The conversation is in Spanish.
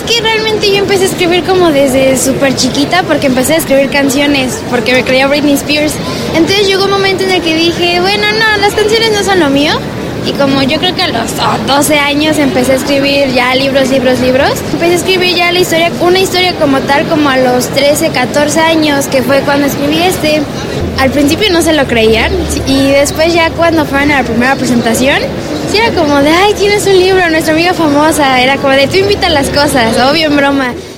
que realmente yo empecé a escribir como desde súper chiquita porque empecé a escribir canciones, porque me creía Britney Spears. Entonces llegó un momento en el que dije, bueno, no, las canciones no son lo mío. Y como yo creo que a los 12 años empecé a escribir ya libros. Empecé a escribir ya una historia como tal, como a los 13, 14 años, que fue cuando escribí Al principio no se lo creían y después ya cuando fueron a la primera presentación, sí era como de, ay, tienes un libro, nuestra amiga famosa. Era como de, tú invitas las cosas, obvio en broma.